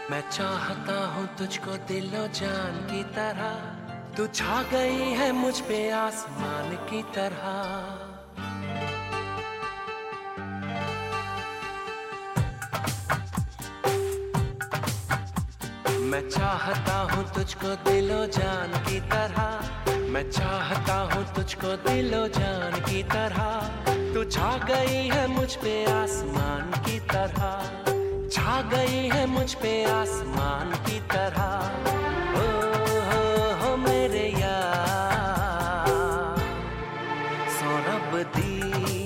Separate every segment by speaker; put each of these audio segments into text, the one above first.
Speaker 1: मैं चाहता हूँ तुझको दिलो जान की तरह, तू छा गई है मुझ पे आसमान की तरह। मैं चाहता हूँ तुझको दिलो जान की तरह, मैं चाहता हूँ तुझको दिलो जान की तरह। तू छा गई है मुझ पे आसमान की तरह, छा गई है मुझ पे आसमान की तरह। हो मेरे यार सौरभ दी,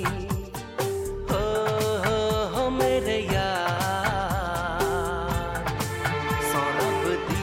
Speaker 1: हो मेरे यार सौरभ दी।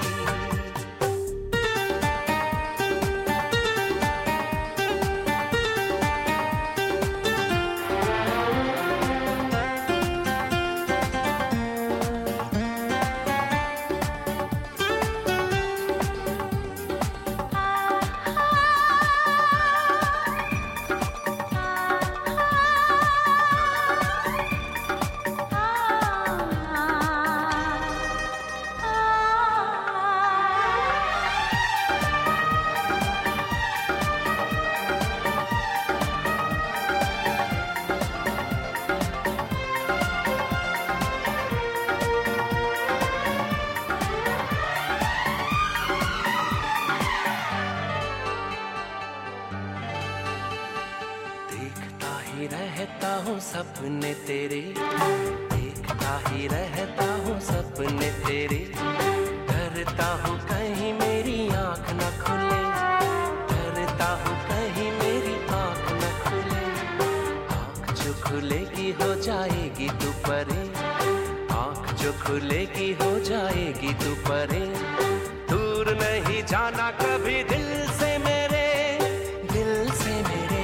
Speaker 1: रहता हूँ सपने तेरे, देखता ही रहता हूँ सपने तेरे। डरता हूँ कहीं मेरी आँख न खुले, डरता हूँ कहीं मेरी आँख न खुले। आँख जो खुलेगी हो जाएगी तू परे, आँख जो खुलेगी हो जाएगी तू परे। दूर नहीं जाना कभी दिल से मेरे, दिल से मेरे।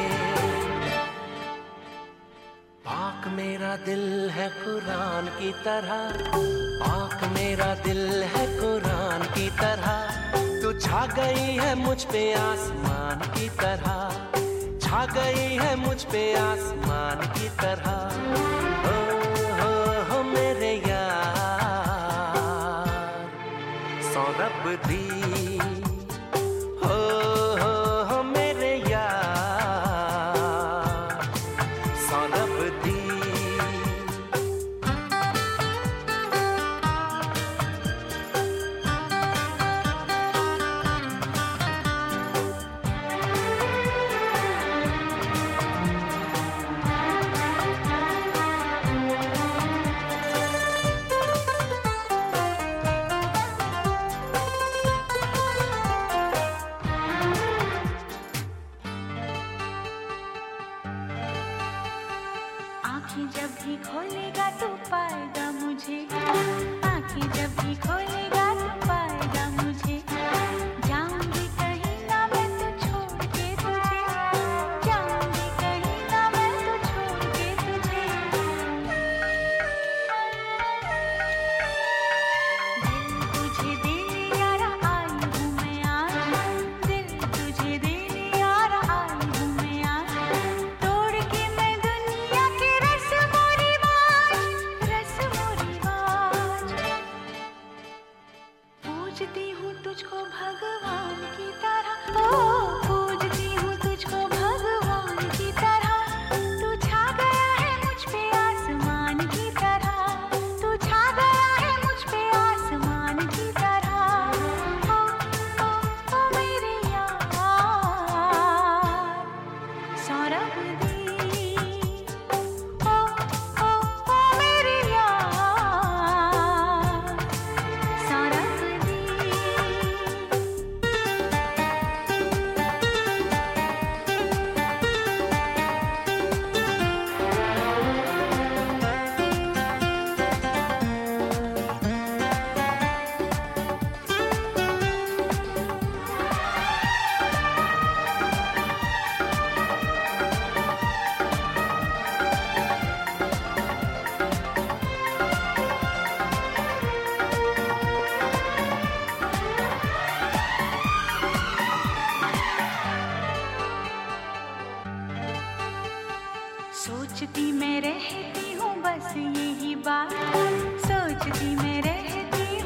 Speaker 1: पाक मेरा दिल है कुरान की तरह, पाक मेरा दिल है कुरान की तरह। तू छा गई है मुझ पे आसमान की तरह, छा गई है मुझ पे आसमान की तरह। हो मेरे यार सौरभ दी, हो मेरे यार सौरभ दी।
Speaker 2: आँखें जब भी खोलेगा तू पाएगा मुझे, आँखें जब भी खोलेगा तू पाएगा मुझे। जाऊंगी कहीं ना मैं तो छोड़ के तुझे, जाऊंगी कहीं ना मैं तो छोड़ के तुझे। दिल तुझे देने यारा आई हूँ मैं आज, दिल तुझे देने यारा आई हूँ मैं आज। तोड़ के मैं दुनिया के रस्मों रिवाज, रस्मों रिवाज। पूजती हूँ तुझको भगवान की तरह, ओ पूजती हूँ तुझको भगवान की तरह। तू छा गया है मुझ पे आसमान की तरह, तू छा गया है मुझ पे आसमान की तरह। ओ मेरे यार सौरभ दी, ओ मेरे यार सौरभ दी। सोचती मैं रहती हूँ बस यही बात, सोचती मैं रहती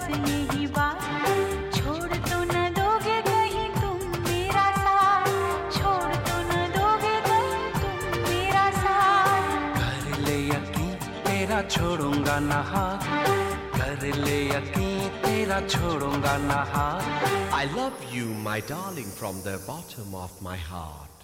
Speaker 2: बस यही बात, छोड़ तो न दोगे कहीं तुम मेरा साथ, छोड़ तो न दोगे कहीं तुम मेरा साथ।
Speaker 1: कर ले यकीन तेरा छोड़ूंगा ना हाथ, कर ले यकीन तेरा छोड़ूंगा ना हाथ।
Speaker 3: I love you, my darling, from the bottom of my heart.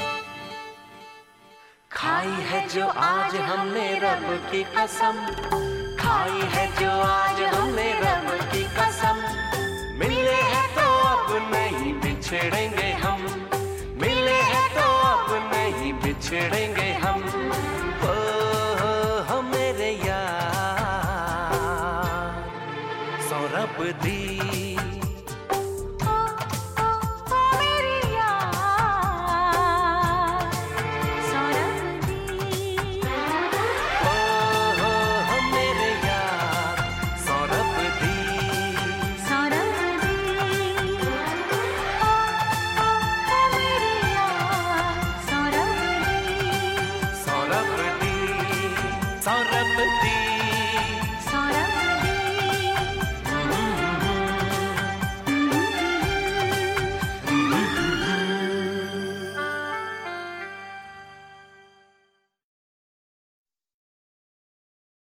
Speaker 1: खाई है जो आज हमने रब की कसम, खाई है जो आज हमने रब की कसम। मिले हैं तो अब नहीं बिछड़ेंगे हम, मिले हैं तो अब नहीं बिछड़ेंगे हम। ओ मेरे यार, सौ रब दी